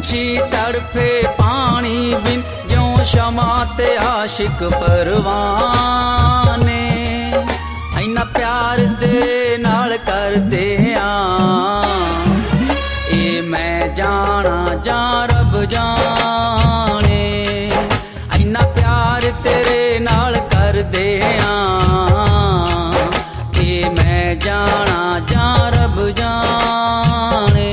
पंछी तड़फे पानी बिन, ज्यों शमा ते आशिक परवाने। इन्ना प्यार तेरे नाल करदे आं, ए मैं जाना जा रब जाने। इन्ना प्यार तेरे नाल करदे आं, ए मैं जाना जा रब जाने।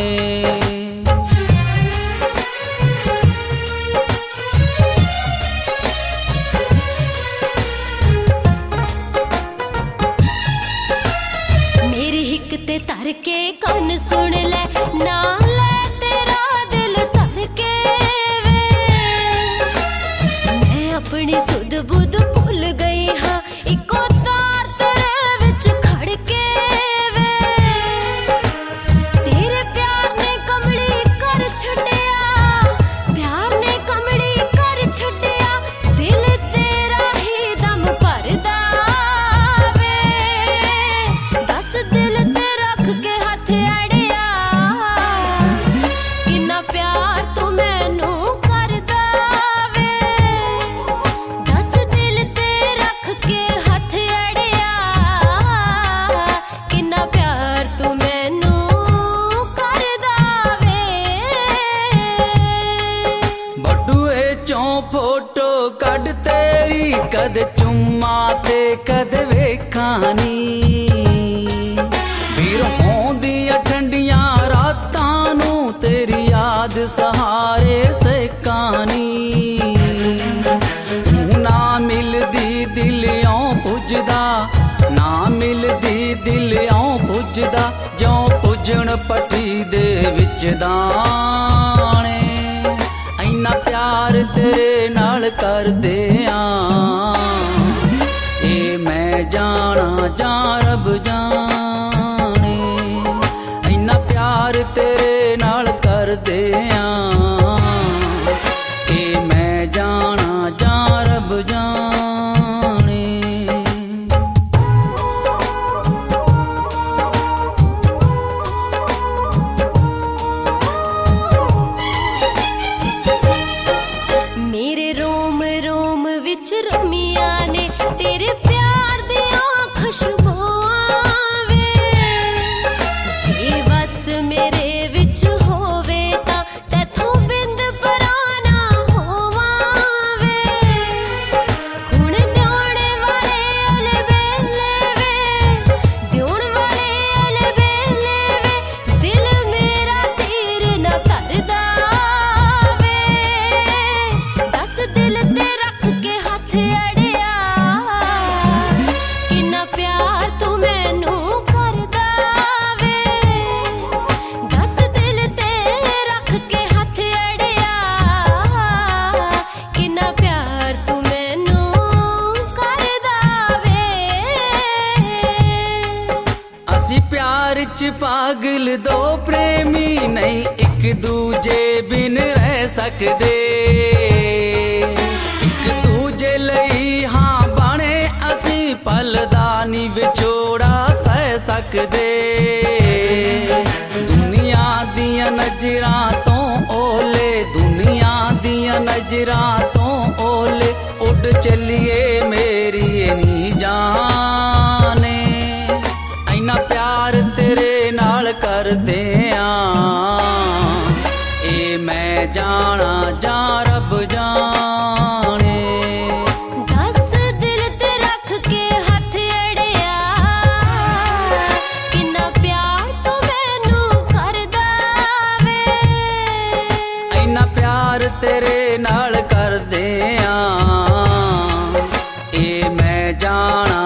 मेरी हिक ते तर के कन सुन ले, ना ले तेरा दिल तर के वे। मैं अपनी सुध बुध भुल गई हाँ, इको तार तेरे विच खड़ के वे। तेरे प्यार ने कमली कर छड़िया, प्यार ने कमली कर छड़िया, दिल तेरा ही दम भरदा वे। दस दिल ते रख के हथ अड़िया, किन्ना प्यार तू मैनू करदा वे। दस दिल ते रख के हथ अड़िया, किन्ना प्यार तू मैनू करदा वे। बटुए चों फोटो कढ तेरी, कद चुम्मा ते कद वेखानी। ਵੀਰ ਹੋਂਦੀਆਂ ਠੰਡੀਆਂ ਰਾਤਾਂ ਨੂੰ ਤੇਰੀ ਯਾਦ ਸਹਾਰੇ ਸਕਾਨੀ। ਤੂੰ ਨਾ ਮਿਲਦੀ ਦਿਲੋਂ ਪੁੱਜਦਾ, ਨਾ ਮਿਲਦੀ ਦਿਲੋਂ ਪੁੱਜਦਾ, ਜਿਉਂ ਪੁੱਜਣ ਪੱਟੀ ਦੇ ਵਿੱਚ ਦਾਣੇ। ਇੰਨਾ ਪਿਆਰ ਤੇਰੇ ਨਾਲ ਕਰਦੇ ਆਂ, ਇਹ ਮੈਂ ਜਾਣਾ ਜਾਂ ਰੱਬ ਜਾਣੇ। ਇੰਨਾ ਪਿਆਰ ਤੇਰੇ ਨਾਲ ਕਰਦੇ ਆਂ, ਇਹ ਮੈਂ ਜਾਣਾ ਜਾਂ ਰੱਬ ਜਾਣੇ। मेरे रोम रोम विच रमिया ने तेरे प्यार दियां खुशबुआं वे। जे वस मेरे विच होवे तां तैथों बिंद पराना होवां वे। हुण दिउण वाले अलबेले वे, दिउण वाले अलबेले वे, दिल मेरा तीर ना करदा वे। दस दिल ते रख के हथ अड़िया, किन्ना प्यार तू मैनू करदा वे। दस दिल ते रख के हथ अड़िया, किन्ना प्यार तू मैनू करदा वे। ਅਸੀਂ ਪਿਆਰ ਚ ਪਾਗਲ ਦੋ ਪ੍ਰੇਮੀ, ਨਹੀਂ ਇੱਕ ਦੂਜੇ ਬਿਨ ਰਹਿ ਸਕਦੇ। ਇੱਕ ਦੂਜੇ ਲਈ ਹਾਂ ਬਣੇ ਅਸੀਂ, ਪਲ ਦਾ ਨੀ ਵਿਛੋੜਾ ਸਹਿ ਸਕਦੇ। ਦੁਨੀਆ ਦੀਆਂ ਨਜ਼ਰਾਂ ਤੋਂ ਓਲੇ, ਦੁਨੀਆ ਦੀਆਂ ਨਜ਼ਰਾਂ ਤੋਂ ਓਲੇ, ਉੱਡ ਚੱਲੀਏ ਮੇਰੀ ਨੀ ਜਾਣੇ। ਇੰਨਾ ਪਿਆਰ ਤੇਰੇ ਨਾਲ ਕਰਦੇ ਆਂ, ਇਹ ਮੈਂ ਜਾਣਾ ਜਾਂ ਰੱਬ ਜਾਣੇ। दस दिल ते रख के हथ अड़िया, किन्ना प्यार तू मैनू करदा वे। ਇੰਨਾ ਪਿਆਰ ਤੇਰੇ ਨਾਲ ਕਰਦੇ ਆਂ, ਇਹ ਮੈਂ ਜਾਣਾ